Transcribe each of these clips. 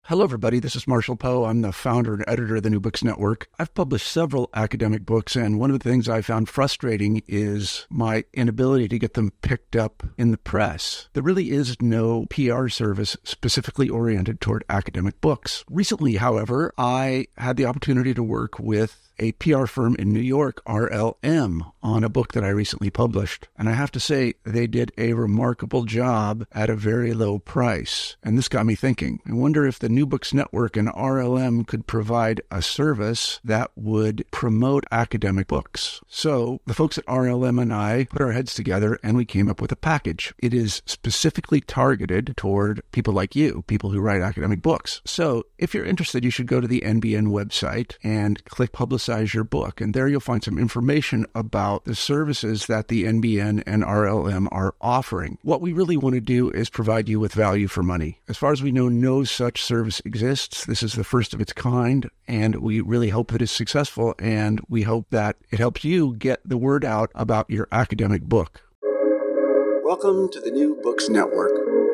Hello, everybody. This is Marshall Poe. I'm the founder and editor of the New Books Network. I've published several academic books, and one of the things I found frustrating is my inability to get them picked up in the press. There really is no PR service specifically oriented toward academic books. Recently, however, I had the opportunity to work with a PR firm in New York, RLM, on a book that I recently published. And I have to say, they did a remarkable job at a very low price. And this got me thinking. I wonder if the New Books Network and RLM could provide a service that would promote academic books. So the folks at RLM and I put our heads together and we came up with a package. It is specifically targeted toward people like you, people who write academic books. So if you're interested, you should go to the NBN website and click Publicize Your Book. And there you'll find some information about the services that the NBN and RLM are offering. What we really want to do is provide you with value for money. As far as we know, no such service exists. This is the first of its kind, and we really hope that it's successful, and we hope that it helps you get the word out about your academic book. Welcome to the New Books Network.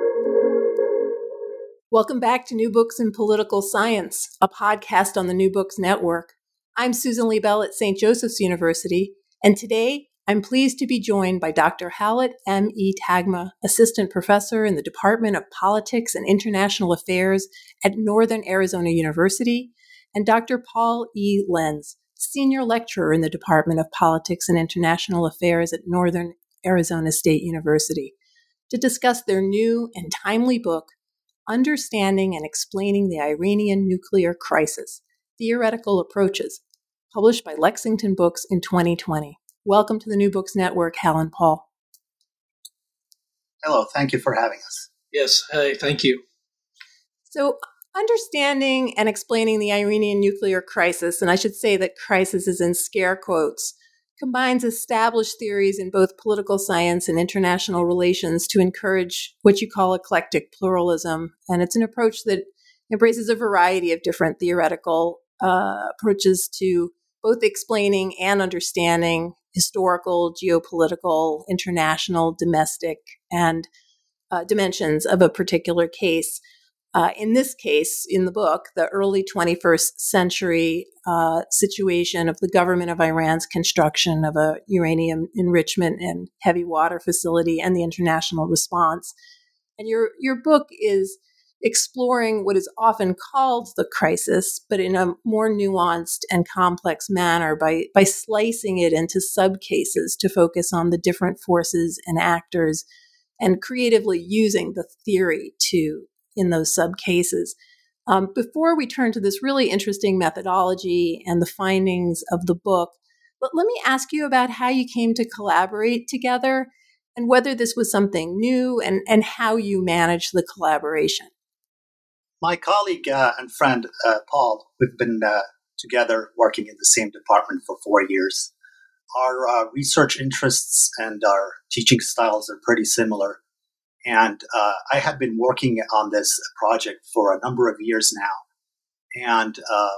Welcome back to New Books in Political Science, a podcast on the New Books Network. I'm Susan Liebell at St. Joseph's University, and today I'm pleased to be joined by Dr. Hallett M. E. Tagma, Assistant Professor in the Department of Politics and International Affairs at Northern Arizona University, and Dr. Paul E. Lenz, Senior Lecturer in the Department of Politics and International Affairs at Northern Arizona State University, to discuss their new and timely book, Understanding and Explaining the Iranian Nuclear Crisis, Theoretical Approaches, published by Lexington Books in 2020. Welcome to the New Books Network, Hal and Paul. Hello, thank you for having us. Yes, hey, thank you. So, understanding and explaining the Iranian nuclear crisis, and I should say that crisis is in scare quotes, combines established theories in both political science and international relations to encourage what you call eclectic pluralism. And it's an approach that embraces a variety of different theoretical approaches to both explaining and understanding historical, geopolitical, international, domestic, and dimensions of a particular case. In this case, in the book, the early 21st century situation of the government of Iran's construction of a uranium enrichment and heavy water facility and the international response. And your book is exploring what is often called the crisis, but in a more nuanced and complex manner by slicing it into subcases to focus on the different forces and actors and creatively using the theory in those subcases. Before we turn to this really interesting methodology and the findings of the book, let me ask you about how you came to collaborate together and whether this was something new and how you managed the collaboration. My colleague and friend, Paul, we've been together working in the same department for 4 years. Our research interests and our teaching styles are pretty similar. And I had been working on this project for a number of years now. And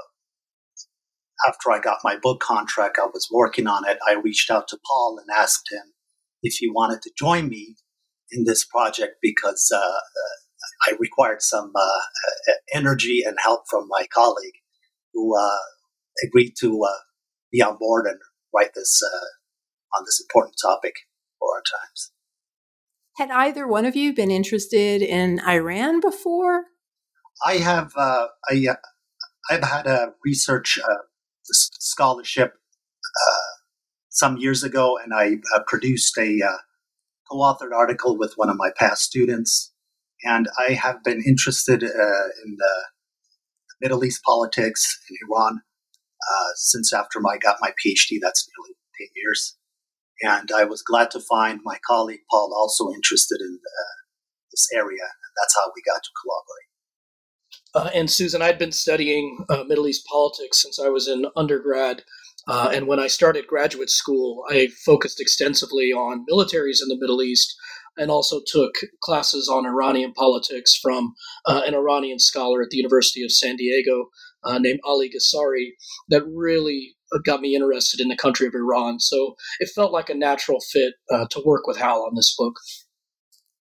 after I got my book contract, I was working on it. I reached out to Paul and asked him if he wanted to join me in this project because I required some energy and help from my colleague who agreed to be on board and write this on this important topic for our times. Had either one of you been interested in Iran before? I have. I've had a research scholarship some years ago, and I produced a co-authored article with one of my past students. And I have been interested in the Middle East politics in Iran since after I got my PhD. That's nearly 10 years. And I was glad to find my colleague Paul also interested in this area. And that's how we got to collaborate. And Susan, I'd been studying Middle East politics since I was in undergrad. And when I started graduate school, I focused extensively on militaries in the Middle East and also took classes on Iranian politics from an Iranian scholar at the University of San Diego named Ali Ghassari that really got me interested in the country of Iran. So it felt like a natural fit to work with Hal on this book.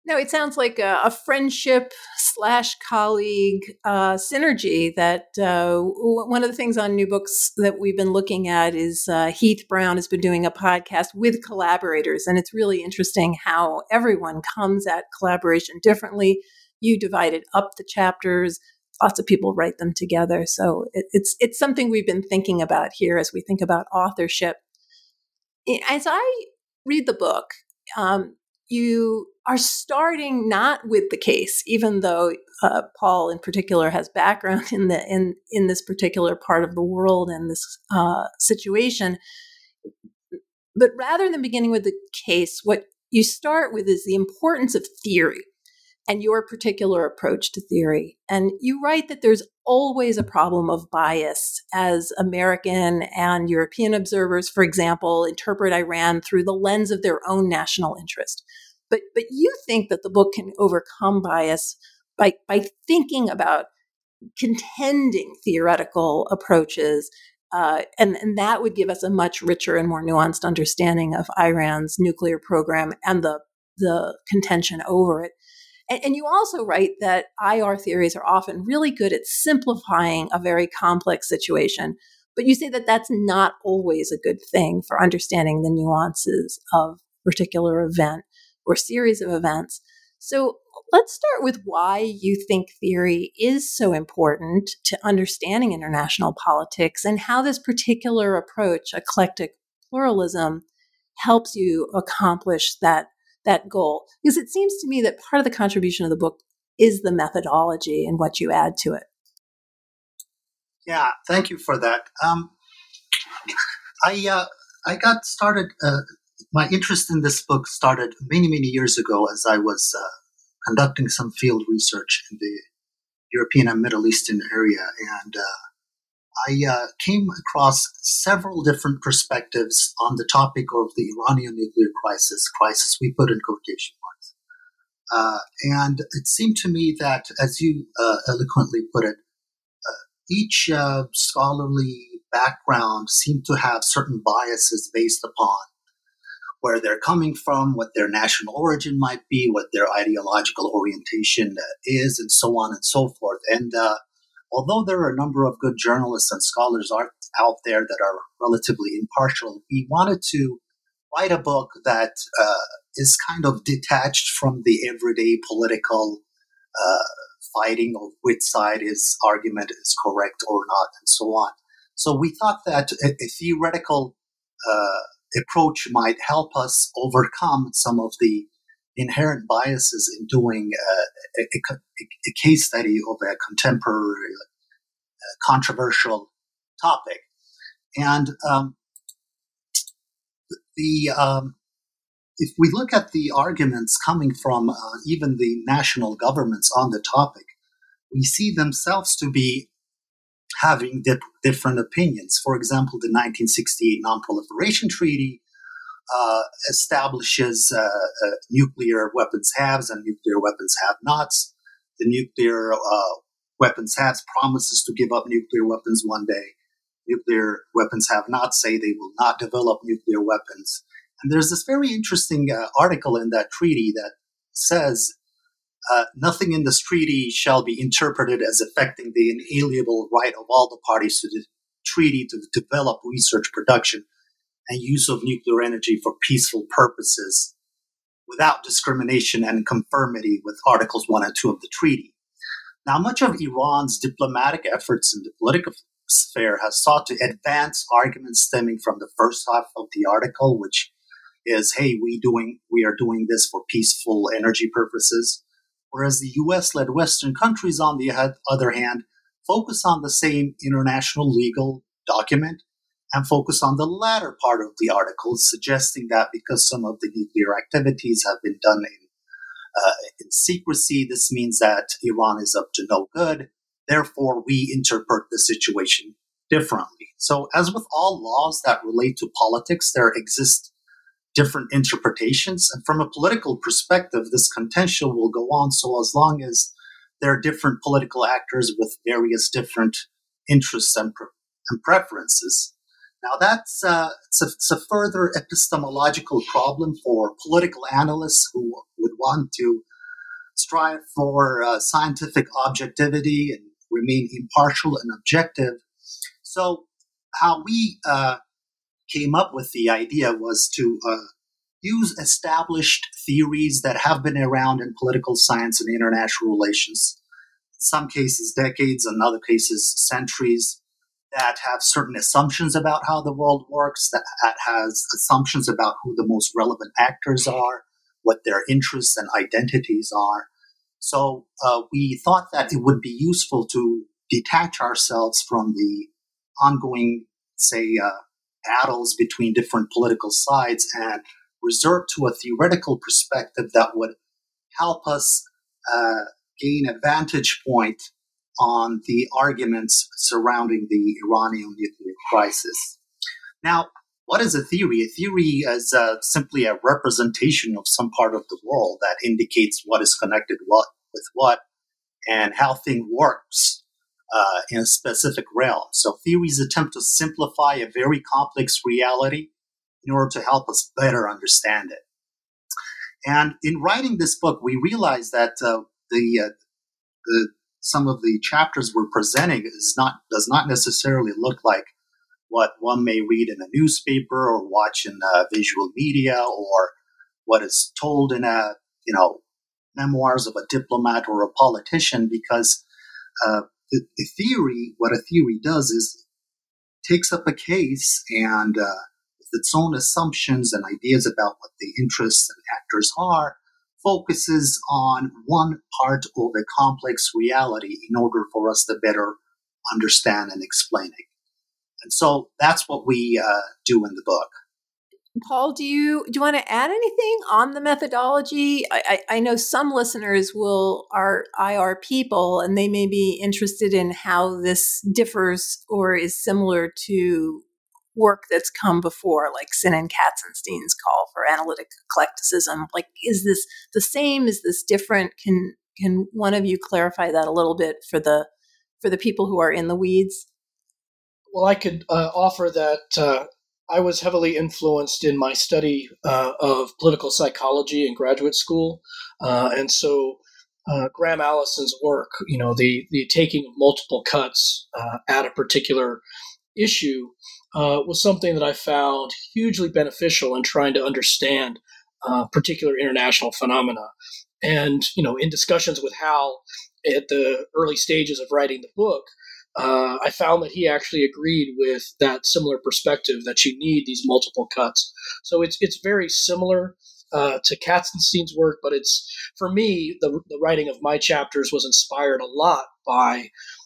No, it sounds like a friendship / colleague synergy that one of the things on New Books that we've been looking at is Heath Brown has been doing a podcast with collaborators. And it's really interesting how everyone comes at collaboration differently. You divided up the chapters. Lots of people write them together. So it's something we've been thinking about here as we think about authorship. As I read the book, you are starting not with the case, even though Paul in particular has background in this particular part of the world and this situation. But rather than beginning with the case, what you start with is the importance of theory and your particular approach to theory. And you write that there's always a problem of bias as American and European observers, for example, interpret Iran through the lens of their own national interest. But you think that the book can overcome bias by thinking about contending theoretical approaches, and that would give us a much richer and more nuanced understanding of Iran's nuclear program and the contention over it. And you also write that IR theories are often really good at simplifying a very complex situation, but you say that that's not always a good thing for understanding the nuances of a particular event or series of events. So let's start with why you think theory is so important to understanding international politics and how this particular approach, eclectic pluralism, helps you accomplish that goal. Because it seems to me that part of the contribution of the book is the methodology and what you add to it. Yeah, thank you for that. I got started. My interest in this book started many years ago as I was conducting some field research in the European and Middle Eastern area, and I came across several different perspectives on the topic of the Iranian nuclear crisis we put in quotation marks. And it seemed to me that, as you eloquently put it, each scholarly background seemed to have certain biases based upon where they're coming from, what their national origin might be, what their ideological orientation is, and so on and so forth. And although there are a number of good journalists and scholars out there that are relatively impartial, we wanted to write a book that is kind of detached from the everyday political fighting of which side his argument is correct or not, and so on. So we thought that a theoretical approach might help us overcome some of the inherent biases in doing a case study of a contemporary controversial topic. And if we look at the arguments coming from even the national governments on the topic, we see themselves to be having different opinions. For example, the 1968 Non-Proliferation Treaty establishes nuclear weapons haves and nuclear weapons have-nots. The nuclear weapons haves promises to give up nuclear weapons one day. Nuclear weapons have-nots say they will not develop nuclear weapons. And there's this very interesting article in that treaty that says nothing in this treaty shall be interpreted as affecting the inalienable right of all the parties to the treaty to develop, research, production, and use of nuclear energy for peaceful purposes without discrimination and in conformity with Articles 1 and 2 of the treaty. Now, much of Iran's diplomatic efforts in the political sphere has sought to advance arguments stemming from the first half of the article, which is, hey, we are doing this for peaceful energy purposes. Whereas the U.S.-led Western countries, on the other hand, focus on the same international legal document and focus on the latter part of the article, suggesting that because some of the nuclear activities have been done in secrecy, this means that Iran is up to no good. Therefore, we interpret the situation differently. So, as with all laws that relate to politics, there exist different interpretations. And from a political perspective, this contention will go on so as long as there are different political actors with various different interests and preferences. Now, that's it's a further epistemological problem for political analysts who would want to strive for scientific objectivity and remain impartial and objective. So how we came up with the idea was to use established theories that have been around in political science and international relations, in some cases decades, in other cases centuries, that have certain assumptions about how the world works, that has assumptions about who the most relevant actors are, what their interests and identities are. So we thought that it would be useful to detach ourselves from the ongoing, say, battles between different political sides and resort to a theoretical perspective that would help us gain a vantage point on the arguments surrounding the Iranian nuclear crisis. Now, what is a theory? A theory is simply a representation of some part of the world that indicates what is connected with what and how thing works in a specific realm. So theories attempt to simplify a very complex reality in order to help us better understand it. And in writing this book, we realized that some of the chapters we're presenting does not necessarily look like what one may read in a newspaper or watch in visual media or what is told in memoirs of a diplomat or a politician, because the theory, what a theory does is takes up a case and with its own assumptions and ideas about what the interests and actors are, focuses on one part of a complex reality in order for us to better understand and explain it. And so that's what we do in the book. Paul, do you want to add anything on the methodology? I know some listeners are IR people, and they may be interested in how this differs or is similar to work that's come before, like Sinn and Katzenstein's call for analytic eclecticism. Like, is this the same? Is this different? Can one of you clarify that a little bit for the people who are in the weeds? Well, I could offer that I was heavily influenced in my study of political psychology in graduate school. And so Graham Allison's work, the taking of multiple cuts at a particular issue was something that I found hugely beneficial in trying to understand particular international phenomena. And, in discussions with Hal at the early stages of writing the book, I found that he actually agreed with that similar perspective that you need these multiple cuts. So it's very similar to Katzenstein's work, but it's, for me, the writing of my chapters was inspired a lot by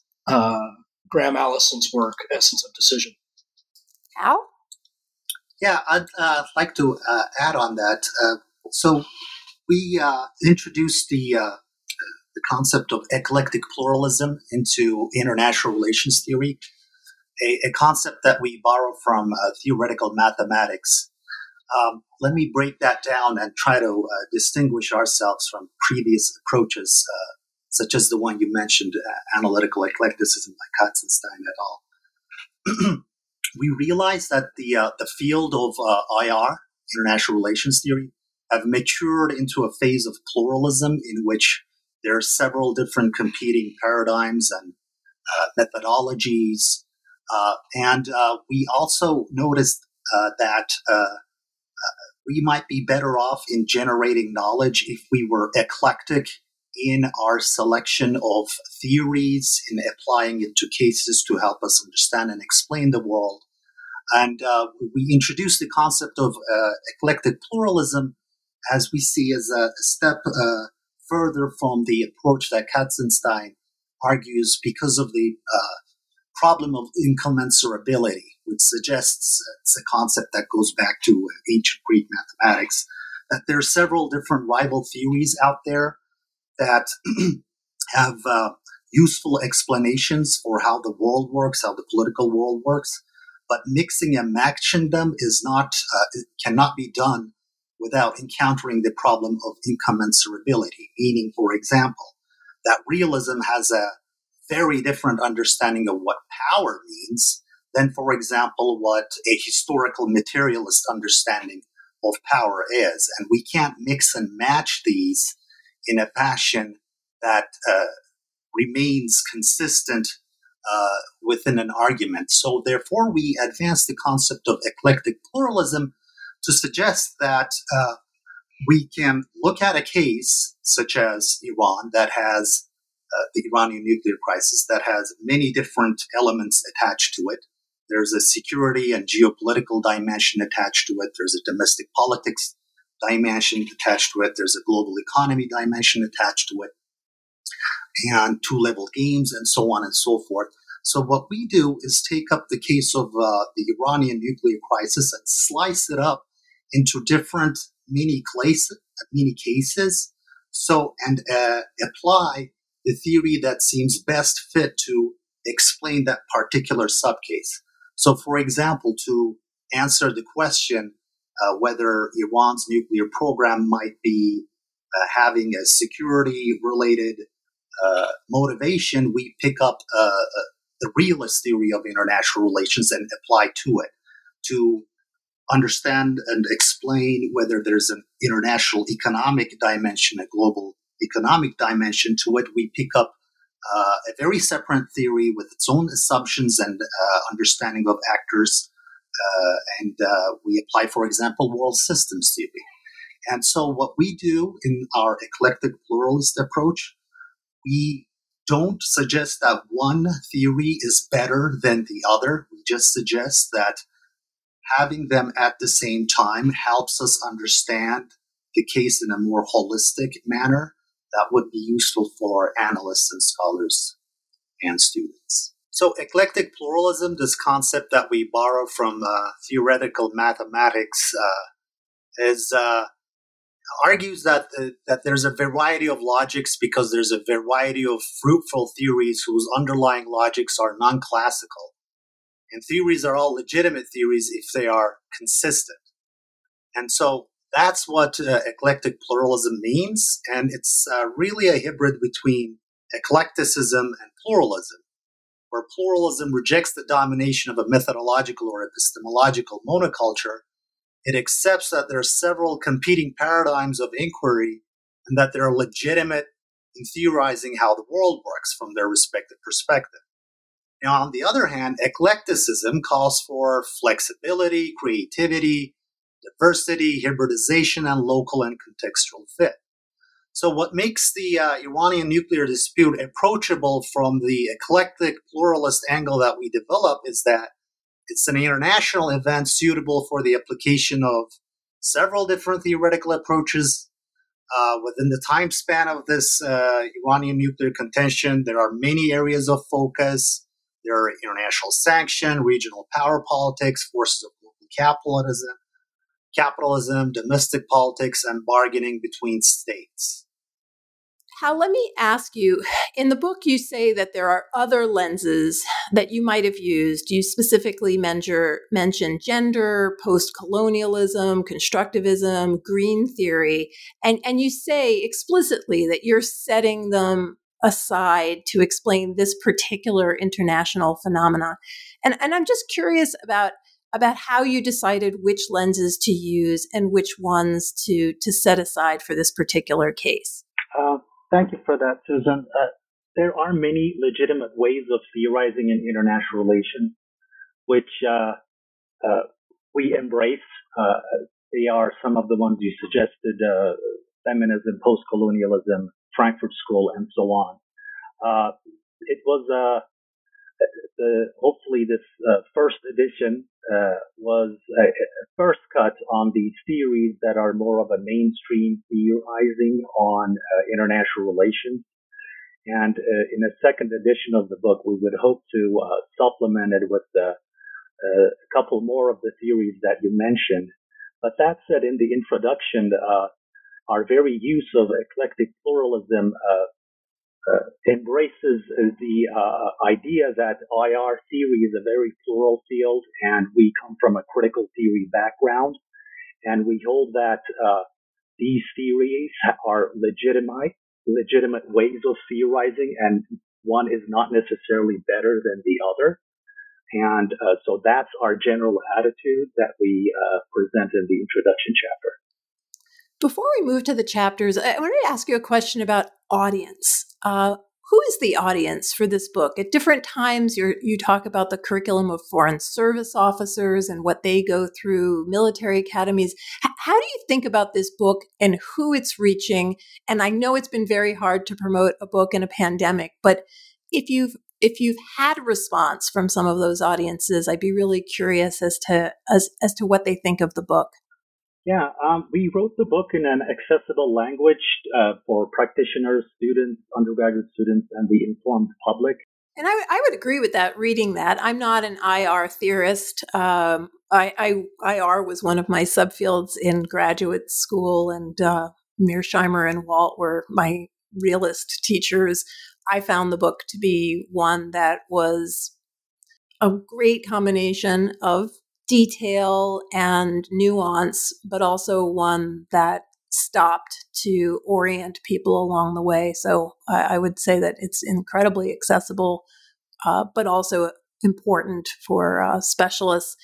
Graham Allison's work, Essence of Decision. Hal? Yeah, I'd like to add on that. So we introduced the concept of eclectic pluralism into international relations theory, a concept that we borrow from theoretical mathematics. Let me break that down and try to distinguish ourselves from previous approaches, such as the one you mentioned, analytical eclecticism by Katzenstein et al. We realize that the field of IR, international relations theory, have matured into a phase of pluralism in which there are several different competing paradigms and methodologies. And we also noticed that we might be better off in generating knowledge if we were eclectic in our selection of theories, in applying it to cases to help us understand and explain the world. And we introduced the concept of eclectic pluralism as we see as a step further from the approach that Katzenstein argues because of the problem of incommensurability, which suggests it's a concept that goes back to ancient Greek mathematics, that there are several different rival theories out there that have useful explanations for how the world works, how the political world works, but mixing and matching them it cannot be done without encountering the problem of incommensurability, meaning, for example, that realism has a very different understanding of what power means than, for example, what a historical materialist understanding of power is. And we can't mix and match these in a fashion that remains consistent within an argument. So therefore, we advance the concept of eclectic pluralism to suggest that we can look at a case such as Iran that has the Iranian nuclear crisis that has many different elements attached to it. There's a security and geopolitical dimension attached to it. There's a domestic politics dimension attached to it. There's a global economy dimension attached to it, and two-level games, and so on and so forth. So what we do is take up the case of the Iranian nuclear crisis and slice it up into different mini cases. So and apply the theory that seems best fit to explain that particular subcase. So, for example, to answer the question whether Iran's nuclear program might be having a security-related motivation, we pick up the realist theory of international relations and apply to it to understand and explain whether there's an international economic dimension, a global economic dimension to it. We pick up a very separate theory with its own assumptions and understanding of actors, and we apply, for example, world systems theory. And so what we do in our eclectic pluralist approach, we don't suggest that one theory is better than the other. We just suggest that having them at the same time helps us understand the case in a more holistic manner that would be useful for analysts and scholars and students. So eclectic pluralism, this concept that we borrow from theoretical mathematics, argues that there's a variety of logics because there's a variety of fruitful theories whose underlying logics are non-classical. And theories are all legitimate theories if they are consistent. And so that's what eclectic pluralism means. And it's really a hybrid between eclecticism and pluralism, where pluralism rejects the domination of a methodological or epistemological monoculture. It accepts that there are several competing paradigms of inquiry and that they're legitimate in theorizing how the world works from their respective perspective. Now, on the other hand, eclecticism calls for flexibility, creativity, diversity, hybridization, and local and contextual fit. So what makes the Iranian nuclear dispute approachable from the eclectic pluralist angle that we develop is that it's an international event suitable for the application of several different theoretical approaches. Within the time span of this Iranian nuclear contention, there are many areas of focus. There are international sanction, regional power politics, forces of global capitalism, domestic politics, and bargaining between states. Hal, let me ask you, in the book you say that there are other lenses that you might have used. You specifically mention gender, post-colonialism, constructivism, green theory, and you say explicitly that you're setting them aside to explain this particular international phenomena. And I'm just curious about how you decided which lenses to use and which ones to set aside for this particular case. Thank you for that, Susan. There are many legitimate ways of theorizing in international relations, which we embrace. They are some of the ones you suggested, feminism, post-colonialism, Frankfurt School, and so on. It was hopefully this first edition was a first cut on these theories that are more of a mainstream theorizing on international relations. And in a second edition of the book, we would hope to supplement it with a couple more of the theories that you mentioned. But that said, in the introduction, our very use of eclectic pluralism embraces the idea that IR theory is a very plural field, and we come from a critical theory background, and we hold that these theories are legitimate ways of theorizing, and one is not necessarily better than the other. And so that's our general attitude that we present in the introduction chapter. Before we move to the chapters, I wanted to ask you a question about audience. Who is the audience for this book? At different times, you talk about the curriculum of foreign service officers and what they go through, military academies. How do you think about this book and who it's reaching? And I know it's been very hard to promote a book in a pandemic, but if you've had a response from some of those audiences, I'd be really curious as to what they think of the book. Yeah, we wrote the book in an accessible language for practitioners, students, undergraduate students, and the informed public. And I would agree with that, reading that. I'm not an IR theorist. IR was one of my subfields in graduate school, and Mearsheimer and Walt were my realist teachers. I found the book to be one that was a great combination of detail and nuance, but also one that stopped to orient people along the way. So I would say that it's incredibly accessible, but also important for specialists.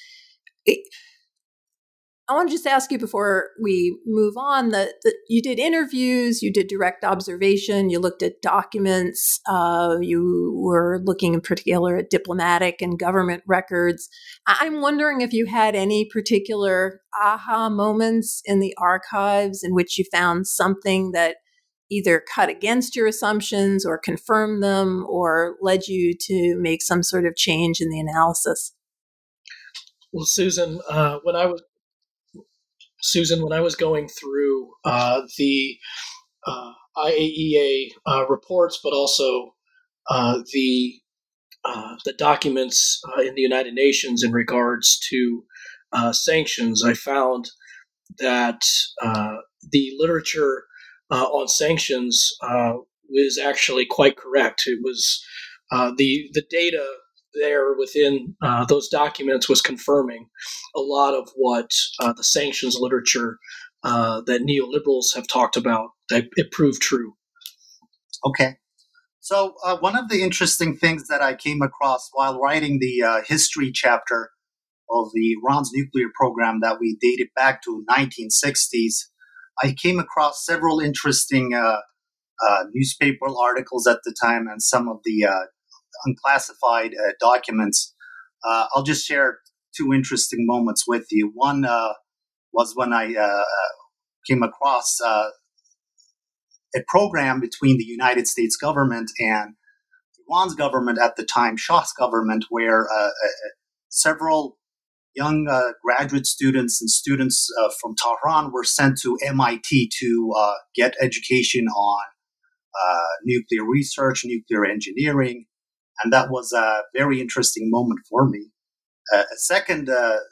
I want to just ask you before we move on that you did interviews, you did direct observation, you looked at documents, you were looking in particular at diplomatic and government records. I'm wondering if you had any particular aha moments in the archives in which you found something that either cut against your assumptions or confirmed them or led you to make some sort of change in the analysis. Well, Susan, when I was going through the IAEA reports, but also the documents in the United Nations in regards to sanctions, I found that the literature on sanctions was actually quite correct. It was the data there within those documents was confirming a lot of what the sanctions literature that neoliberals have talked about. It proved true. Okay. So one of the interesting things that I came across while writing the history chapter of the Iran's nuclear program that we dated back to 1960s, I came across several interesting newspaper articles at the time and some of the unclassified documents. I'll just share two interesting moments with you. One was when I came across a program between the United States government and Iran's government at the time, Shah's government, where several young graduate students and students from Tehran were sent to MIT to get education on nuclear research, nuclear engineering. And that was a very interesting moment for me. A second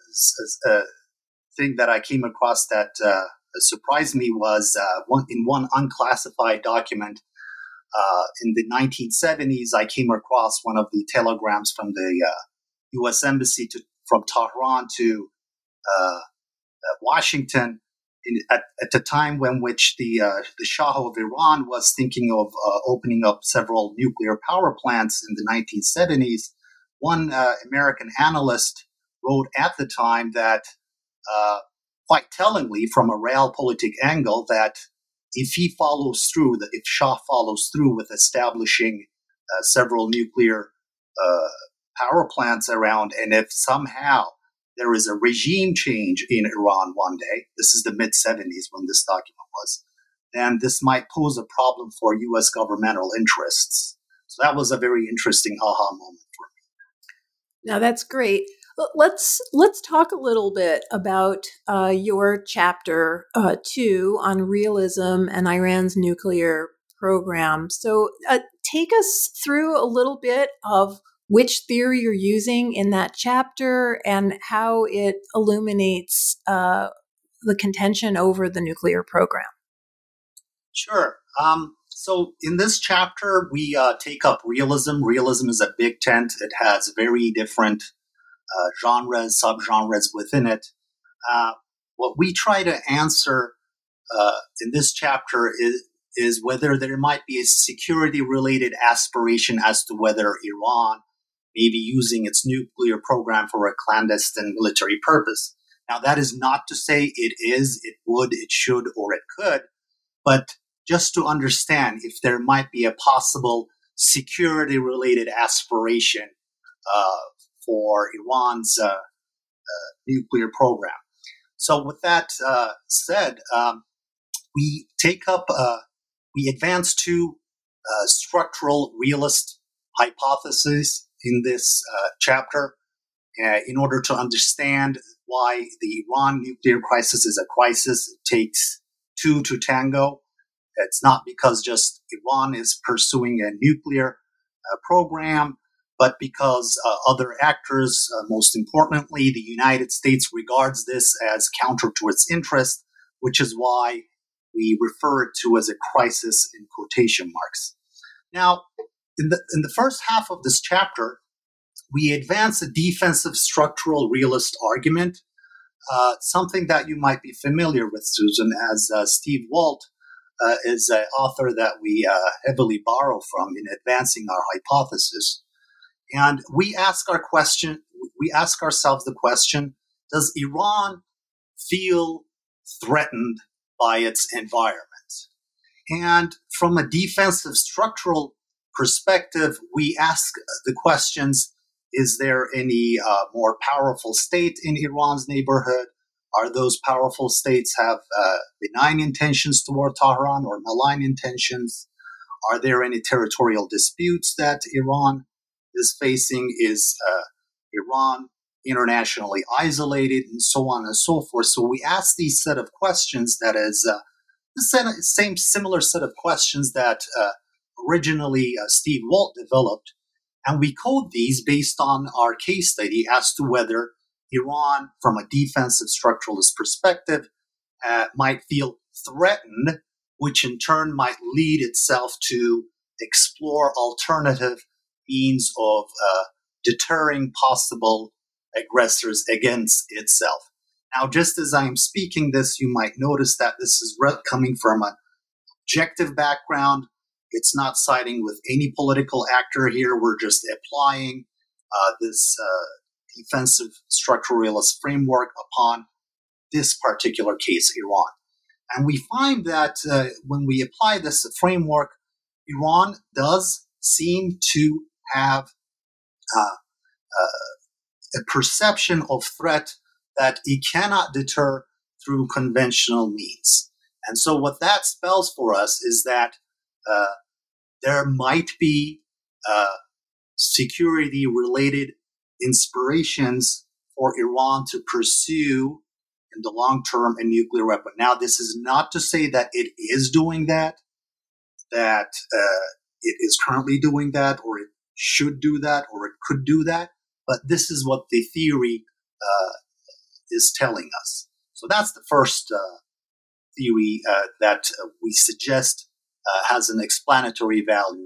thing that I came across that surprised me was in one unclassified document in the 1970s, I came across one of the telegrams from the U.S. Embassy from Tehran to Washington at the time when which the Shah of Iran was thinking of opening up several nuclear power plants in the 1970s. One American analyst wrote at the time that, quite tellingly, from a realpolitik angle, that if he follows through, that if Shah follows through with establishing several nuclear power plants around, and if somehow there is a regime change in Iran one day, this is the mid-70s when this document was, then this might pose a problem for U.S. governmental interests. So that was a very interesting aha moment for me. Now that's great. Let's talk a little bit about your chapter 2 on realism and Iran's nuclear program. So take us through a little bit of which theory you're using in that chapter and how it illuminates the contention over the nuclear program. Sure. So in this chapter, we take up realism. Realism is a big tent. It has very different genres, subgenres within it. What we try to answer in this chapter is whether there might be a security-related aspiration as to whether Iran may be using its nuclear program for a clandestine military purpose. Now, that is not to say it is, it would, it should, or it could, but just to understand if there might be a possible security-related aspiration for Iran's nuclear program. So with that said, we advance two structural realist hypotheses in this chapter in order to understand why the Iran nuclear crisis is a crisis. It takes two to tango. It's not because just Iran is pursuing a nuclear program, but because other actors, most importantly, the United States regards this as counter to its interest, which is why we refer it to as a crisis in quotation marks. Now, in the first half of this chapter, we advance a defensive structural realist argument, something that you might be familiar with, Susan, as Steve Walt is an author that we heavily borrow from in advancing our hypothesis. And we ask ourselves the question, does Iran feel threatened by its environment? And from a defensive structural perspective, we ask the questions, is there any more powerful state in Iran's neighborhood? Are those powerful states have benign intentions toward Tehran or malign intentions? Are there any territorial disputes that Iran is facing? Is Iran internationally isolated, and so on and so forth? So we ask these set of questions that is the same similar set of questions that originally Steve Walt developed, and we code these based on our case study as to whether Iran, from a defensive structuralist perspective, might feel threatened, which in turn might lead itself to explore alternative means of deterring possible aggressors against itself. Now, just as I am speaking this, you might notice that this is coming from an objective background. It's not siding with any political actor here. We're just applying this defensive structural realist framework upon this particular case, Iran. And we find that when we apply this framework, Iran does seem to have a perception of threat that it cannot deter through conventional means. And so what that spells for us is that there might be security-related inspirations for Iran to pursue in the long term a nuclear weapon. Now, this is not to say that it is doing that it is currently doing that, or it should do that, or it could do that, but this is what the theory is telling us. So that's the first theory that we suggest has an explanatory value.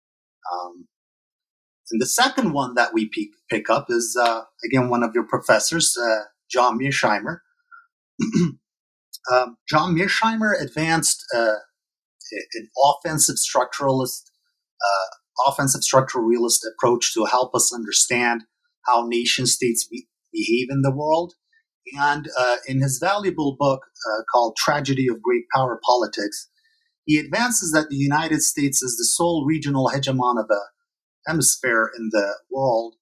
And the second one that we pick up is, again, one of your professors, John Mearsheimer. John Mearsheimer advanced an offensive structural realist approach to help us understand how nation states behave in the world. And in his valuable book called Tragedy of Great Power Politics, he advances that the United States is the sole regional hegemon of a hemisphere in the world,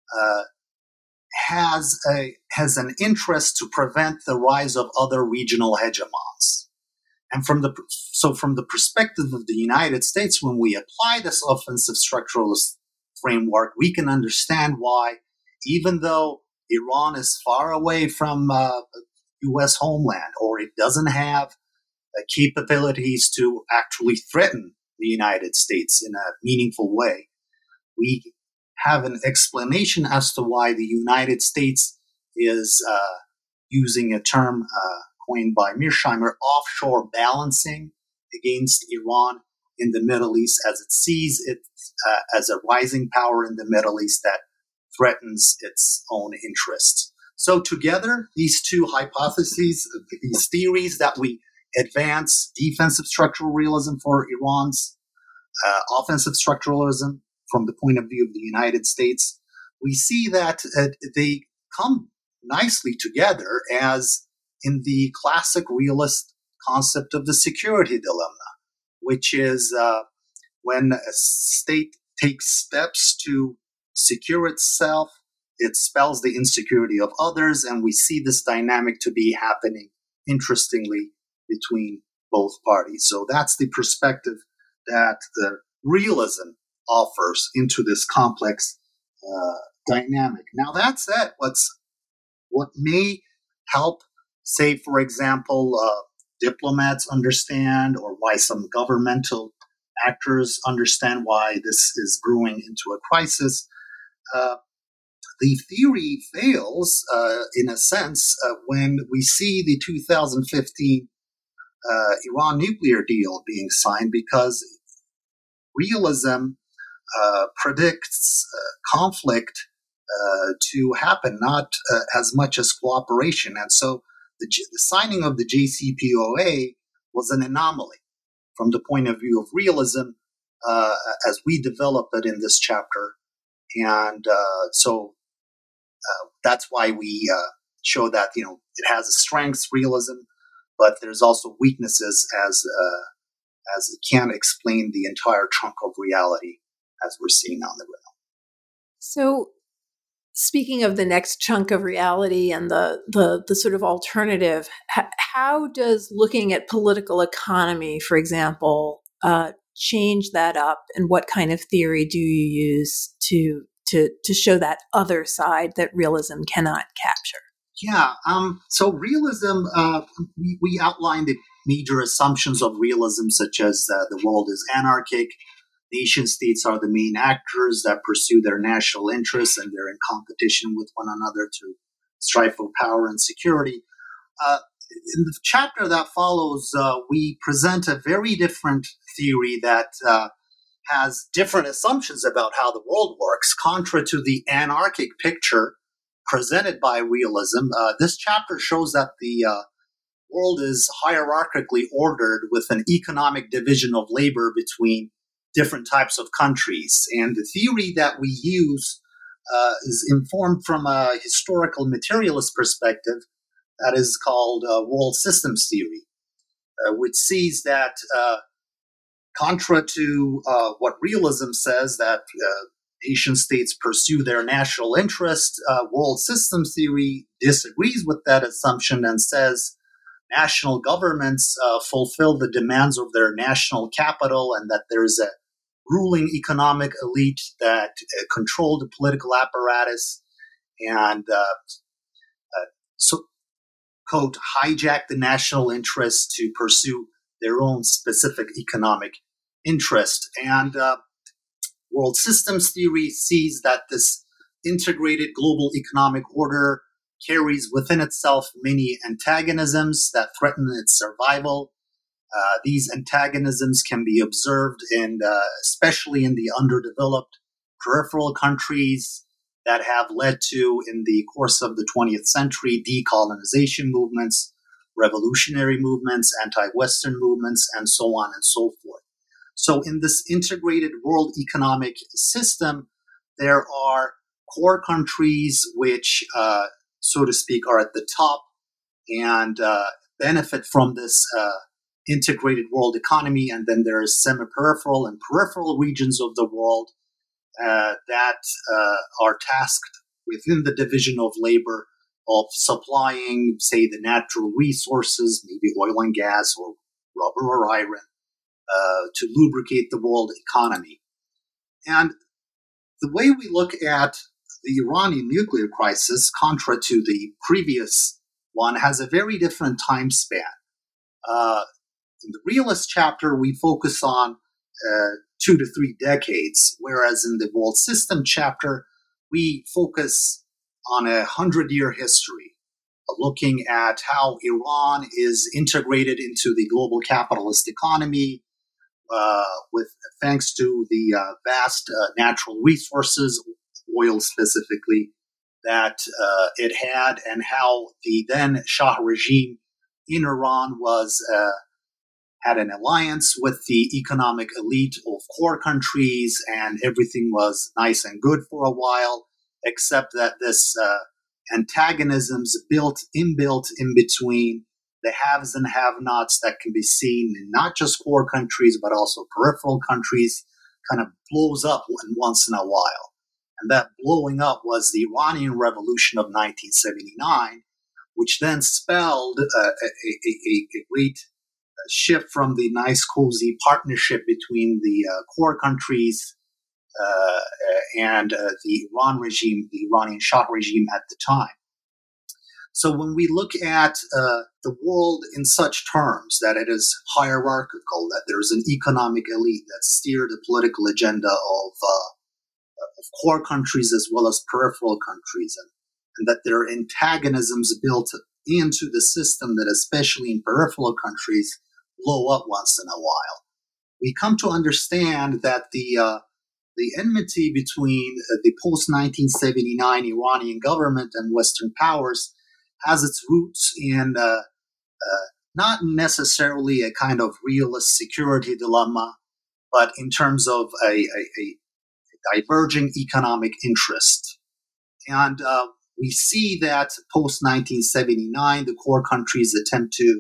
has an interest to prevent the rise of other regional hegemons. And from the perspective of the United States, when we apply this offensive structuralist framework, we can understand why, even though Iran is far away from U.S. homeland, or it doesn't have capabilities to actually threaten the United States in a meaningful way, we have an explanation as to why the United States is using a term coined by Mearsheimer, offshore balancing against Iran in the Middle East, as it sees it as a rising power in the Middle East that threatens its own interests. So together, these two hypotheses, these theories that we advance, defensive structural realism for Iran's offensive structuralism from the point of view of the United States, we see that they come nicely together as in the classic realist concept of the security dilemma, which is when a state takes steps to secure itself, it spells the insecurity of others, and we see this dynamic to be happening, interestingly, between both parties. So that's the perspective that the realism offers into this complex dynamic. Now, that said, what may help, say, for example, diplomats understand, or why some governmental actors understand why this is brewing into a crisis, the theory fails, in a sense, when we see the 2015 Iran nuclear deal being signed, because realism predicts conflict to happen, not as much as cooperation. And so the signing of the JCPOA was an anomaly from the point of view of realism as we develop it in this chapter. And so that's why we show that, it has a strengths, realism, but there's also weaknesses as it can't explain the entire chunk of reality as we're seeing on the ground. So, speaking of the next chunk of reality and the sort of alternative, how does looking at political economy, for example, change that up, and what kind of theory do you use to show that other side that realism cannot capture? Yeah, so realism, we outlined the major assumptions of realism, such as the world is anarchic, nation states are the main actors that pursue their national interests, and they're in competition with one another to strive for power and security. In the chapter that follows, we present a very different theory that has different assumptions about how the world works, contra to the anarchic picture presented by realism. This chapter shows that the world is hierarchically ordered with an economic division of labor between different types of countries. And the theory that we use is informed from a historical materialist perspective that is called world systems theory, which sees that contra to what realism says, that nation states pursue their national interest, world systems theory disagrees with that assumption and says national governments fulfill the demands of their national capital, and that there's a ruling economic elite that control the political apparatus and so, quote, hijack the national interest to pursue their own specific economic interest. And world systems theory sees that this integrated global economic order carries within itself many antagonisms that threaten its survival. These antagonisms can be observed especially in the underdeveloped peripheral countries that have led to, in the course of the 20th century, decolonization movements, revolutionary movements, anti-Western movements, and so on and so forth. So in this integrated world economic system, there are core countries which, so to speak, are at the top and benefit from this integrated world economy. And then there is semi-peripheral and peripheral regions of the world that are tasked within the division of labor of supplying, say, the natural resources, maybe oil and gas or rubber or iron, to lubricate the world economy. And the way we look at the Iranian nuclear crisis, contra to the previous one, has a very different time span. In the realist chapter, we focus on 2 to 3 decades, whereas in the world system chapter, we focus on 100-year history, looking at how Iran is integrated into the global capitalist economy, with thanks to the vast natural resources, oil specifically, that it had, and how the then Shah regime in Iran had an alliance with the economic elite of core countries, and everything was nice and good for a while, except that this antagonisms inbuilt in between the haves and have-nots that can be seen in not just core countries, but also peripheral countries, kind of blows up once in a while. And that blowing up was the Iranian Revolution of 1979, which then spelled a great shift from the nice, cozy partnership between the core countries and the Iran regime, the Iranian Shah regime at the time. So when we look at the world in such terms that it is hierarchical, that there's an economic elite that steer the political agenda of core countries as well as peripheral countries, and that there are antagonisms built into the system that, especially in peripheral countries, blow up once in a while, we come to understand that the enmity between the post-1979 Iranian government and Western powers has its roots in not necessarily a kind of realist security dilemma, but in terms of a diverging economic interest. And we see that post-1979, the core countries attempt to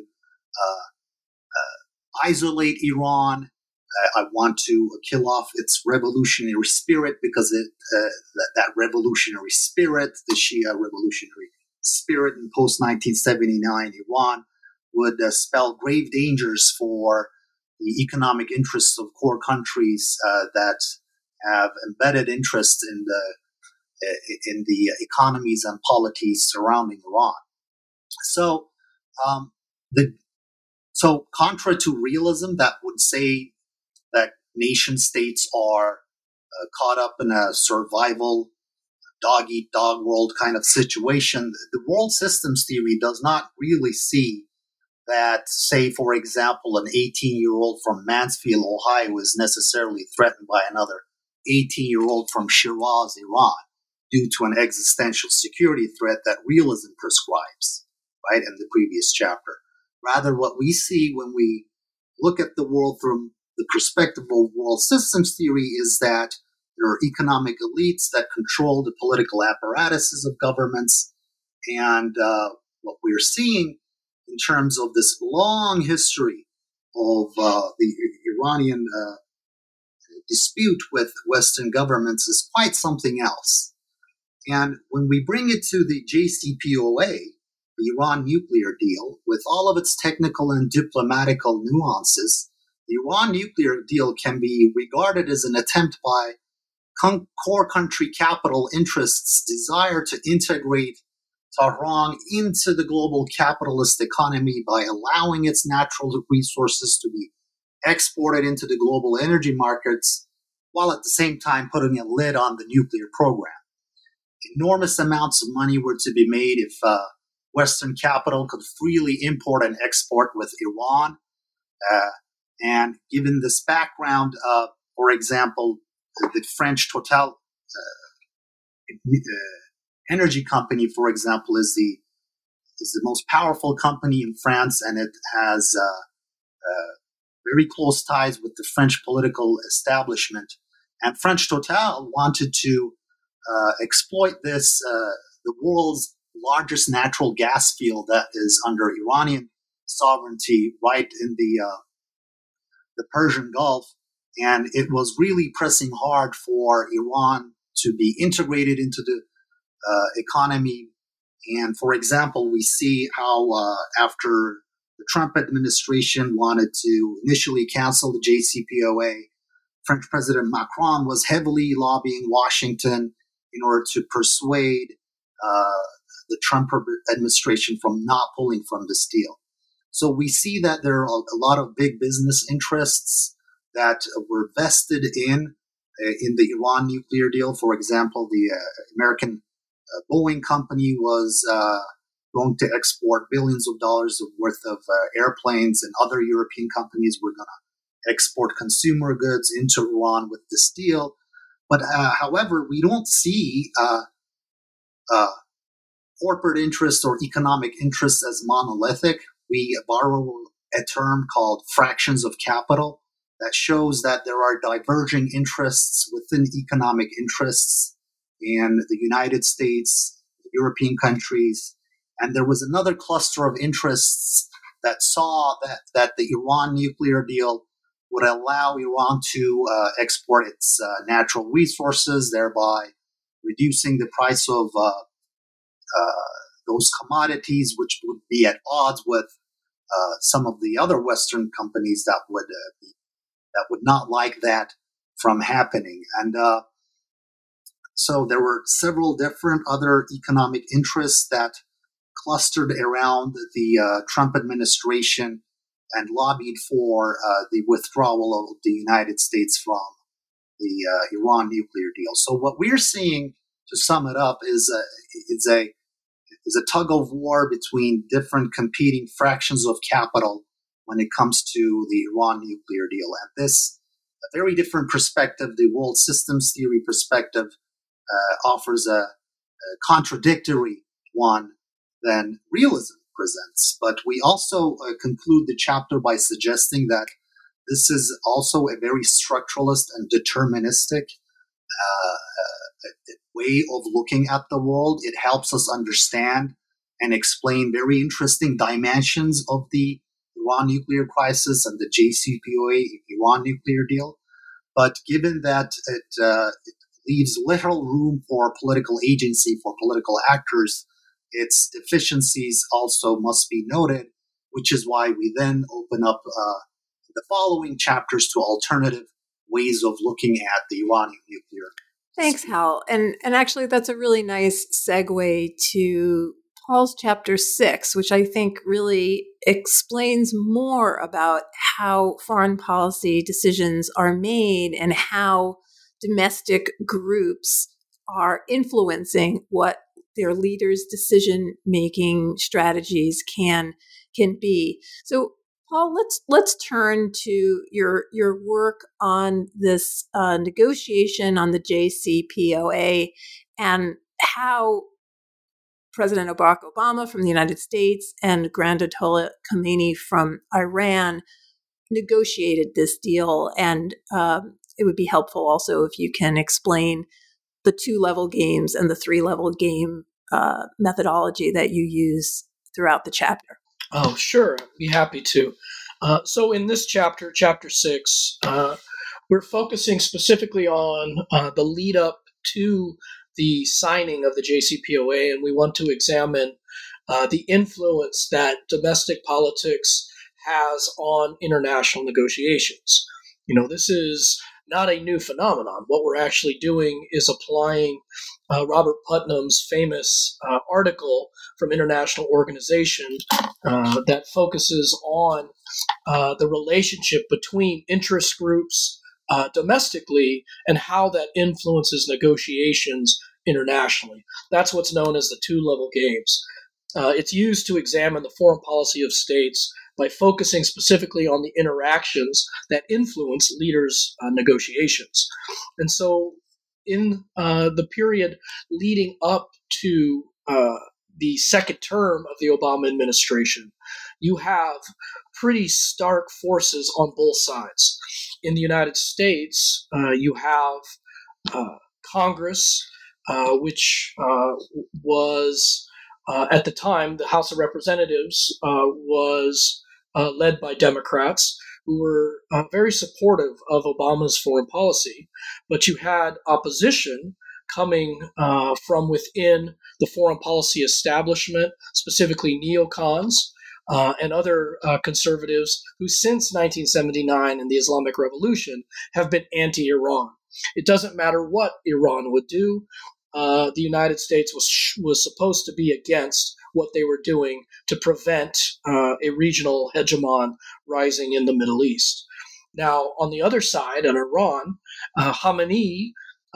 isolate Iran. I want to kill off its revolutionary spirit because that revolutionary spirit, the Shia revolutionary spirit in post-1979 Iran, would spell grave dangers for the economic interests of core countries that have embedded interest in the economies and polities surrounding Iran. So, so contra to realism that would say that nation states are caught up in a survival dog-eat-dog world kind of situation, the world systems theory does not really see that, say, for example, an 18-year-old from Mansfield, Ohio is necessarily threatened by another 18-year-old from Shiraz, Iran, due to an existential security threat that realism prescribes, right, in the previous chapter. Rather, what we see when we look at the world from the perspective of world systems theory is that there are economic elites that control the political apparatuses of governments. And what we're seeing in terms of this long history of the Iranian dispute with Western governments is quite something else. And when we bring it to the JCPOA, the Iran nuclear deal, with all of its technical and diplomatical nuances, the Iran nuclear deal can be regarded as an attempt by core country capital interests' desire to integrate Tehran into the global capitalist economy by allowing its natural resources to be exported into the global energy markets, while at the same time putting a lid on the nuclear program. Enormous amounts of money were to be made if Western capital could freely import and export with Iran. And given this background, for example, the French Total energy company, for example, is the most powerful company in France, and it has very close ties with the French political establishment. And French Total wanted to exploit this, the world's largest natural gas field that is under Iranian sovereignty, right in the Persian Gulf. And it was really pressing hard for Iran to be integrated into the economy. And for example, we see how after the Trump administration wanted to initially cancel the JCPOA, French President Macron was heavily lobbying Washington in order to persuade the Trump administration from not pulling from this deal. So we see that there are a lot of big business interests that were vested in the Iran nuclear deal. For example, the American Boeing company was going to export billions of dollars worth of airplanes, and other European companies were going to export consumer goods into Iran with this deal. But however, we don't see corporate interests or economic interests as monolithic. We borrow a term called fractions of capital that shows that there are diverging interests within economic interests in the United States, the European countries. And there was another cluster of interests that saw that the Iran nuclear deal would allow Iran to export its natural resources, thereby reducing the price of those commodities, which would be at odds with some of the other Western companies that would not like that from happening. And so there were several different other economic interests that clustered around the Trump administration and lobbied for the withdrawal of the United States from the Iran nuclear deal. So what we're seeing, to sum it up, is a tug of war between different competing fractions of capital when it comes to the Iran nuclear deal. And this, a very different perspective, the world systems theory perspective, offers a contradictory one than realism presents. But we also conclude the chapter by suggesting that this is also a very structuralist and deterministic way of looking at the world. It helps us understand and explain very interesting dimensions of the Iran nuclear crisis and the JCPOA Iran nuclear deal. But given that it leaves little room for political agency for political actors, its deficiencies also must be noted, which is why we then open up the following chapters to alternative ways of looking at the Iranian nuclear. Thanks, Hal. And actually, that's a really nice segue to Paul's chapter 6, which I think really explains more about how foreign policy decisions are made and how domestic groups are influencing what their leaders' decision-making strategies can be. So, Paul, let's turn to your work on this negotiation on the JCPOA and how President Barack Obama from the United States and Grand Ayatollah Khomeini from Iran negotiated this deal. And it would be helpful also if you can explain the 2-level games and the 3-level game methodology that you use throughout the chapter. Oh, sure. I'd be happy to. So in this chapter, chapter 6, we're focusing specifically on the lead up to the signing of the JCPOA, and we want to examine the influence that domestic politics has on international negotiations. This is not a new phenomenon. What we're actually doing is applying Robert Putnam's famous article from International Organization that focuses on the relationship between interest groups domestically and how that influences negotiations internationally. That's what's known as the 2-level games. It's used to examine the foreign policy of states by focusing specifically on the interactions that influence leaders' negotiations. And so in the period leading up to the second term of the Obama administration, you have pretty stark forces on both sides. In the United States, you have Congress, which was at the time, the House of Representatives was led by Democrats who were very supportive of Obama's foreign policy. But you had opposition coming from within the foreign policy establishment, specifically neocons and other conservatives who since 1979 and the Islamic Revolution have been anti-Iran. It doesn't matter what Iran would do. The United States was supposed to be against what they were doing to prevent a regional hegemon rising in the Middle East. Now, on the other side, in Iran, Khamenei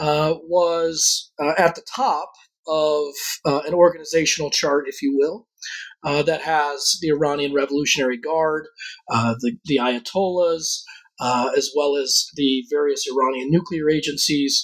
was at the top of an organizational chart, if you will, that has the Iranian Revolutionary Guard, the Ayatollahs, as well as the various Iranian nuclear agencies,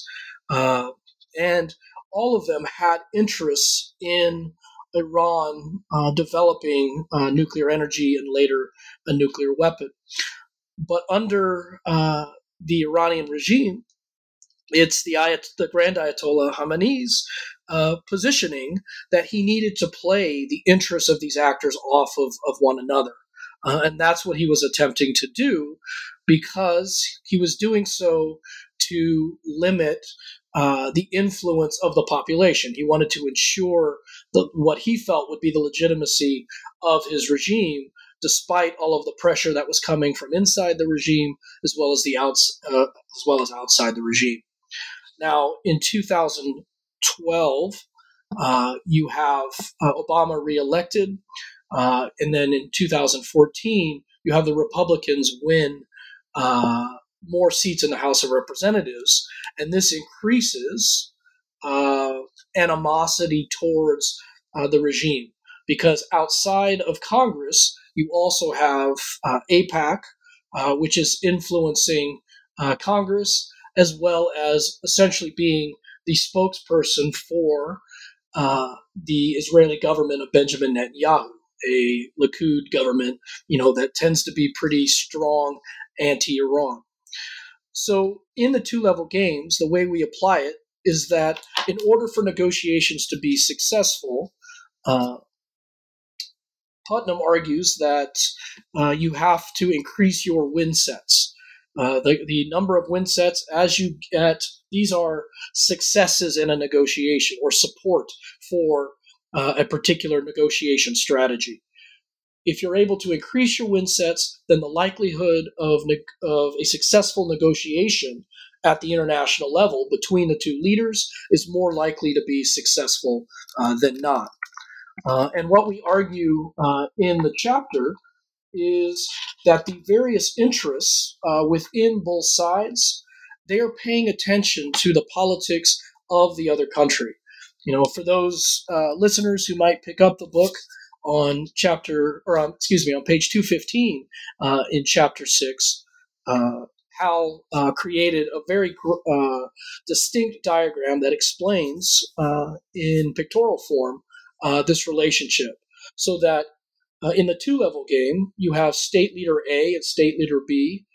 and all of them had interests in Iran developing nuclear energy and later a nuclear weapon. But under the Iranian regime, it's the Grand Ayatollah Khamenei's positioning that he needed to play the interests of these actors off of one another. And that's what he was attempting to do, because he was doing so to limit the influence of the population. He wanted to ensure what he felt would be the legitimacy of his regime, despite all of the pressure that was coming from inside the regime as well as outside the regime. Now, in 2012, you have Obama reelected, and then in 2014, you have the Republicans win more seats in the House of Representatives, and this increases animosity towards the regime, because outside of Congress, you also have AIPAC, which is influencing Congress, as well as essentially being the spokesperson for the Israeli government of Benjamin Netanyahu, a Likud government, that tends to be pretty strong anti-Iran. So in the two-level games, the way we apply it is that in order for negotiations to be successful, Putnam argues that you have to increase your win sets. The number of win sets as you get, these are successes in a negotiation or support for a particular negotiation strategy. If you're able to increase your win sets, then the likelihood of a successful negotiation at the international level between the two leaders is more likely to be successful than not. And what we argue in the chapter is that the various interests within both sides, they are paying attention to the politics of the other country. For those listeners who might pick up the book on on page 215 in chapter 6, Hal created a very distinct diagram that explains in pictorial form this relationship, so that in the two-level game, you have State Leader A and State Leader B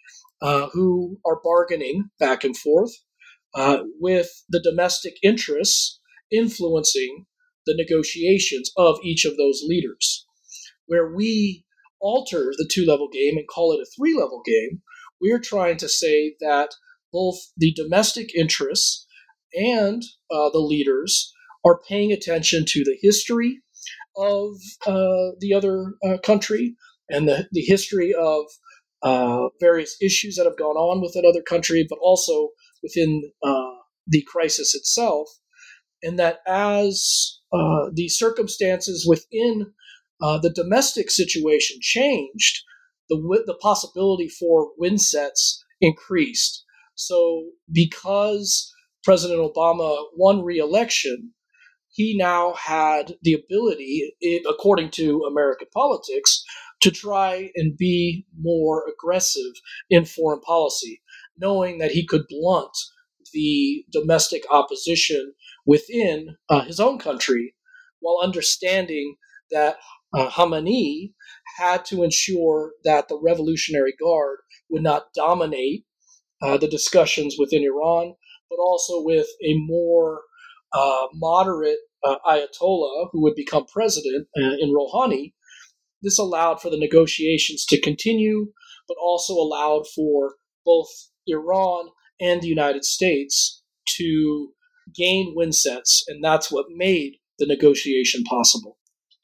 who are bargaining back and forth with the domestic interests influencing the negotiations of each of those leaders. Where we alter the two-level game and call it a three-level game, we're trying to say that both the domestic interests and the leaders are paying attention to the history of the other country and the history of various issues that have gone on with that other country, but also within the crisis itself. And that as the circumstances within the domestic situation changed, the possibility for win sets increased. So because President Obama won re-election, he now had the ability, according to American politics, to try and be more aggressive in foreign policy, knowing that he could blunt the domestic opposition within his own country, while understanding that Khamenei had to ensure that the Revolutionary Guard would not dominate the discussions within Iran, but also with a more moderate Ayatollah who would become president in Rouhani. This allowed for the negotiations to continue, but also allowed for both Iran and the United States to gain win sets, and that's what made the negotiation possible.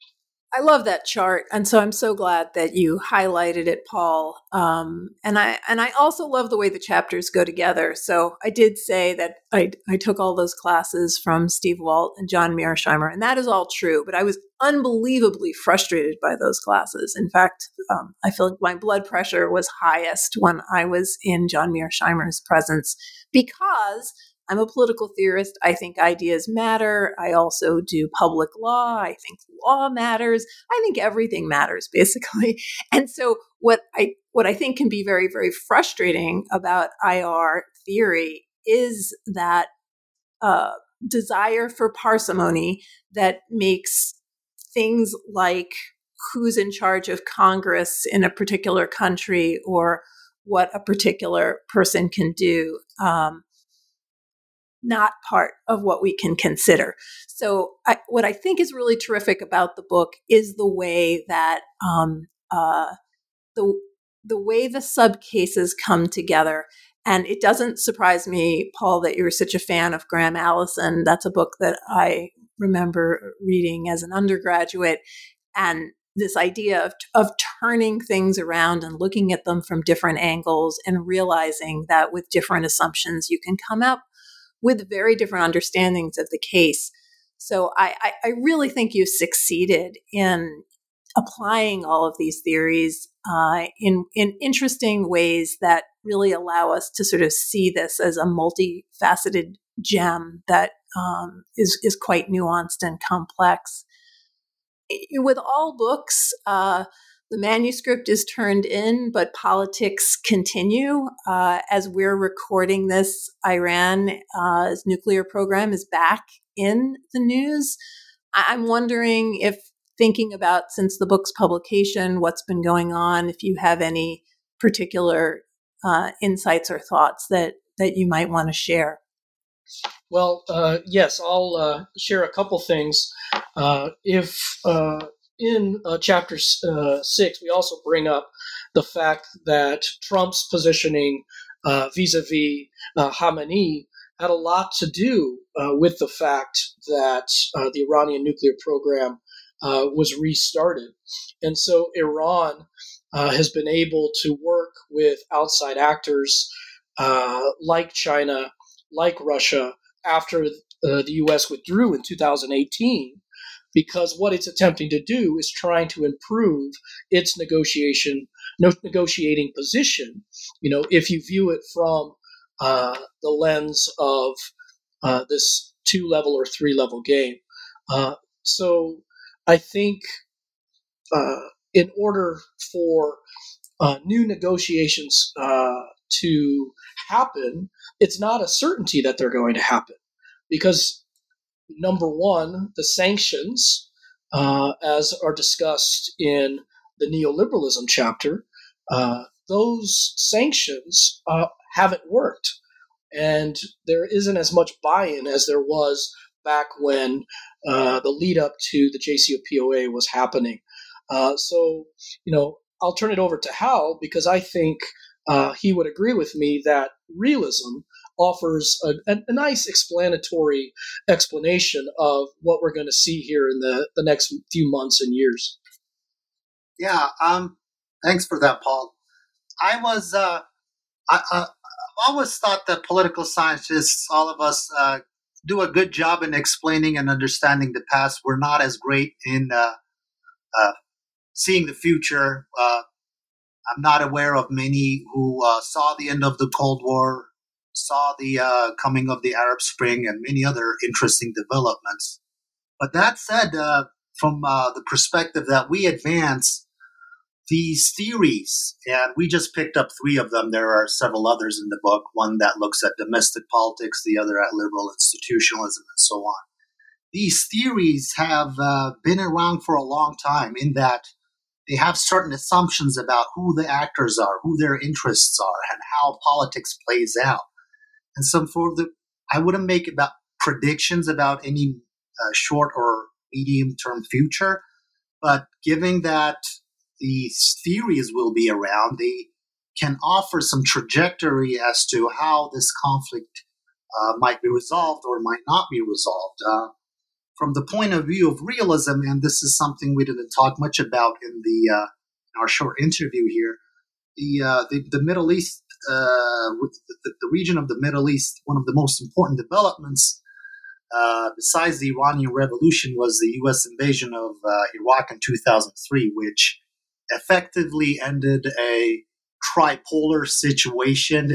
I love that chart, and so I'm so glad that you highlighted it, Paul. And I also love the way the chapters go together. So I did say that I took all those classes from Steve Walt and John Mearsheimer, and that is all true. But I was unbelievably frustrated by those classes. In fact, I feel like my blood pressure was highest when I was in John Mearsheimer's presence, because I'm a political theorist. I think ideas matter. I also do public law. I think law matters. I think everything matters, basically. And so what I think can be very, very frustrating about IR theory is that desire for parsimony that makes things like who's in charge of Congress in a particular country or what a particular person can do not part of what we can consider. So what I think is really terrific about the book is the way that the way the subcases come together. And it doesn't surprise me, Paul, that you're such a fan of Graham Allison. That's a book that I remember reading as an undergraduate. And this idea of turning things around and looking at them from different angles and realizing that with different assumptions, you can come up with very different understandings of the case. So I really think you've succeeded in applying all of these theories in interesting ways that really allow us to sort of see this as a multifaceted gem that is quite nuanced and complex. With all books, the manuscript is turned in, but politics continue. As we're recording this, Iran's nuclear program is back in the news. I'm wondering if, thinking about since the book's publication, what's been going on, if you have any particular insights or thoughts that you might want to share. Well, yes, I'll share a couple things. If in chapter 6, we also bring up the fact that Trump's positioning vis-a-vis Khamenei had a lot to do with the fact that the Iranian nuclear program was restarted. And so Iran has been able to work with outside actors like China, like Russia, after the U.S. withdrew in 2018, because what it's attempting to do is trying to improve its negotiating position. If you view it from the lens of this 2-level or 3-level game. So I think in order for new negotiations to happen, it's not a certainty that they're going to happen, because number one, the sanctions, as are discussed in the neoliberalism chapter, those sanctions haven't worked, and there isn't as much buy-in as there was back when the lead up to the JCPOA was happening. So, I'll turn it over to Hal, because I think he would agree with me that realism offers a nice explanatory explanation of what we're going to see here in the next few months and years. Yeah, thanks for that, Paul. I've always thought that political scientists, all of us, do a good job in explaining and understanding the past. We're not as great in seeing the future. I'm not aware of many who saw the end of the Cold War, saw the coming of the Arab Spring, and many other interesting developments. But that said, from the perspective that we advance, these theories, and we just picked up 3 of them. There are several others in the book, one that looks at domestic politics, the other at liberal institutionalism, and so on. These theories have been around for a long time, in that they have certain assumptions about who the actors are, who their interests are, and how politics plays out. And so I wouldn't make about predictions about any short or medium-term future, but given that these theories will be around, they can offer some trajectory as to how this conflict might be resolved or might not be resolved. From the point of view of realism, and this is something we didn't talk much about in our short interview here, the Middle East, the region of the Middle East, one of the most important developments besides the Iranian Revolution was the U.S. invasion of Iraq in 2003, which effectively ended a tripolar situation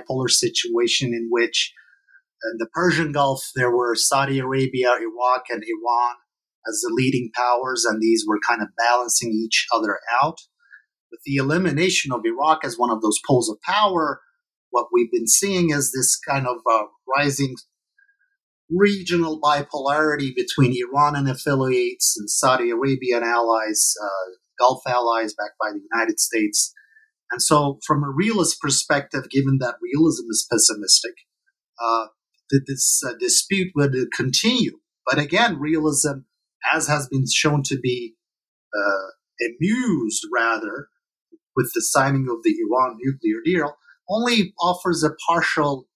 in which in the Persian Gulf there were Saudi Arabia, Iraq, and Iran as the leading powers, and these were kind of balancing each other out. With the elimination of Iraq as one of those poles of power, what we've been seeing is this kind of rising regional bipolarity between Iran and affiliates and Saudi Arabian allies, Gulf allies backed by the United States. And so from a realist perspective, given that realism is pessimistic, this dispute would continue. But again, realism, as has been shown to be amused rather with the signing of the Iran nuclear deal, only offers a partial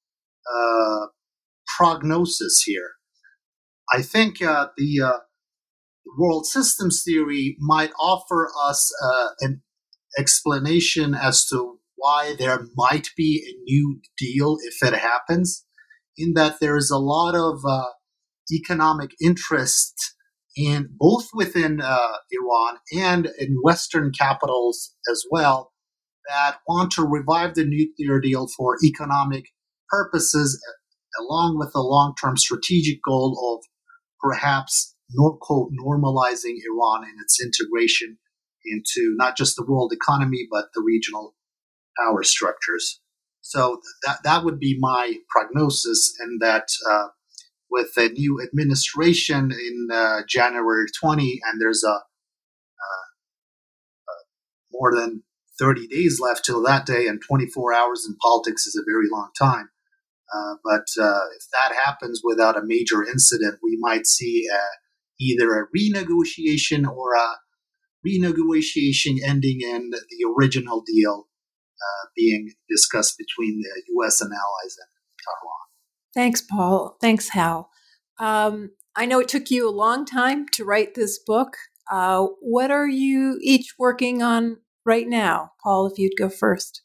prognosis here. I think the world systems theory might offer us an explanation as to why there might be a new deal if it happens, in that there is a lot of economic interest in both within Iran and in Western capitals as well that want to revive the nuclear deal for economic purposes, along with the long-term strategic goal of perhaps normalizing Iran and its integration into not just the world economy, but the regional power structures. So that would be my prognosis, and that with a new administration in January 20, and there's more than 30 days left till that day, and 24 hours in politics is a very long time. But if that happens without a major incident, we might see either a renegotiation or a renegotiation ending in the original deal being discussed between the U.S. and allies and Taiwan. Thanks, Paul. Thanks, Hal. I know it took you a long time to write this book. What are you each working on right now? Paul, if you'd go first.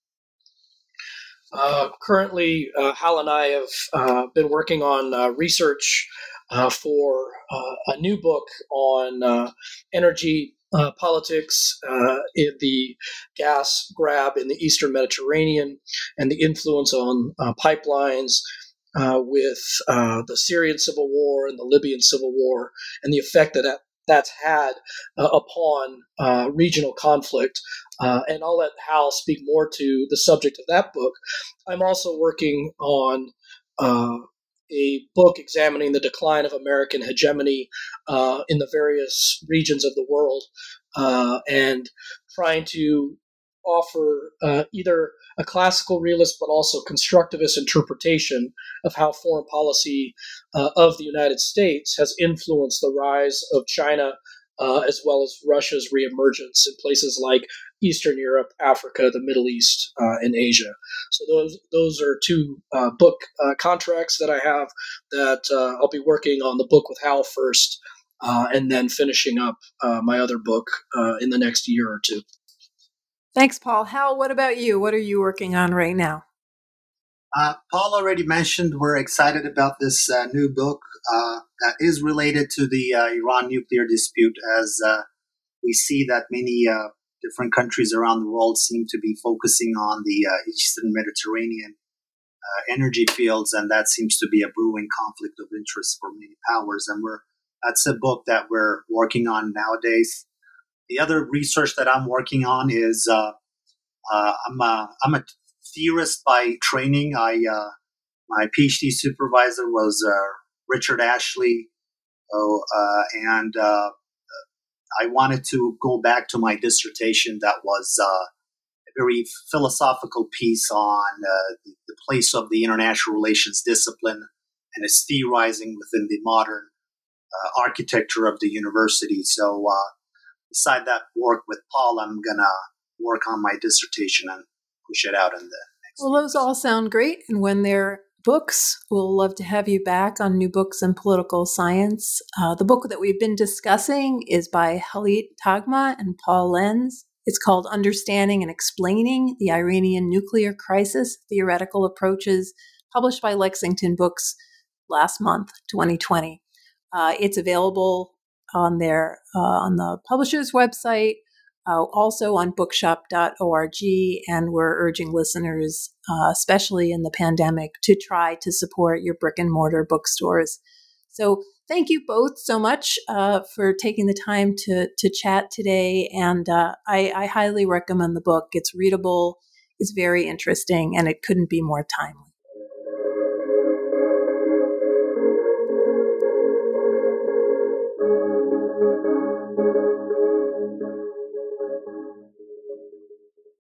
Currently, Hal and I have been working on research for a new book on energy politics, in the gas grab in the Eastern Mediterranean, and the influence on pipelines with the Syrian civil war and the Libyan civil war, and the effect that's had upon regional conflict. And I'll let Hal speak more to the subject of that book. I'm also working on a book examining the decline of American hegemony in the various regions of the world, and trying to offer either a classical realist but also constructivist interpretation of how foreign policy of the United States has influenced the rise of China, as well as Russia's reemergence in places like Eastern Europe, Africa, the Middle East, and Asia. So those are two book contracts that I have that I'll be working on the book with Hal first, and then finishing up my other book in the next year or two. Thanks, Paul. Hal, what about you? What are you working on right now? Paul already mentioned we're excited about this new book that is related to the Iran nuclear dispute, as we see that many different countries around the world seem to be focusing on the Eastern Mediterranean energy fields, and that seems to be a brewing conflict of interest for many powers. And that's a book that we're working on nowadays. The other research that I'm working on is I'm a theorist by training. My PhD supervisor was Richard Ashley, and I wanted to go back to my dissertation that was a very philosophical piece on the place of the international relations discipline and its theorizing within the modern architecture of the university. So beside that work with Paul, I'm going to work on my dissertation and push it out in the next Well, those all sound great. And when they're books, we'll love to have you back on New Books in Political Science. The book that we've been discussing is by Halit Tagma and Paul Lenz. It's called Understanding and Explaining the Iranian Nuclear Crisis, Theoretical Approaches, published by Lexington Books last month, 2020. It's available on the publisher's website, also on bookshop.org, and we're urging listeners, especially in the pandemic, to try to support your brick and mortar bookstores. So thank you both so much for taking the time to chat today, and I highly recommend the book. It's readable, it's very interesting, and it couldn't be more timely.